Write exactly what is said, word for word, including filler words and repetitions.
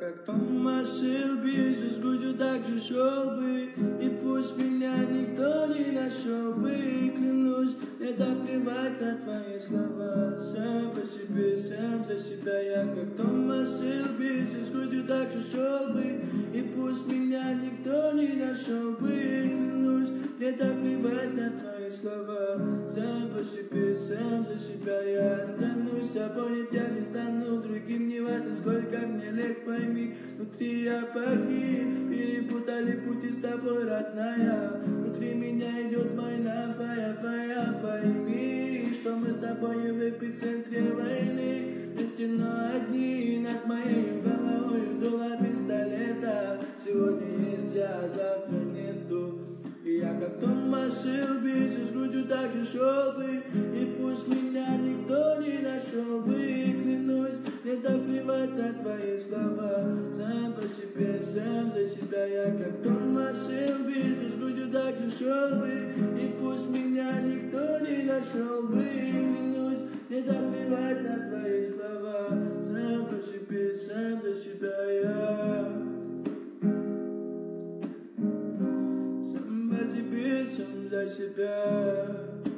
как Томас Шелби, с грудью так же шел бы, и пусть меня никто не нашел бы, клянусь, мне так плевать на твои слова. Сам по себе, сам за себя, я как Томас Шелби, с грудью так же шел бы, и пусть меня никто не нашел бы, клянусь, мне так плевать на твои слова. Сам по себе, сам за себя, я останусь собой, нет, я не стану другим, не важно, сколько мне лет, пойми, внутри я погиб, перепутали пути с тобой, родная, внутри меня идет война, фая, фая, пойми, что мы с тобой в эпицентре войны, вместе, но одни, над моей головой дуло пистолета, сегодня есть я, завтра нету. И я как Томас Шелби, с грудью так же шел бы, и пусть меня никто не нашел бы, клянусь, мне так плевать на твои слова. Сам по себе, сам за себя, я как Томас Шелби, с грудью так же шел бы, и пусть меня никто не нашел бы, клянусь, мне так плевать на твои слова. Сам по себе, сам за себя, я. Сам за себя.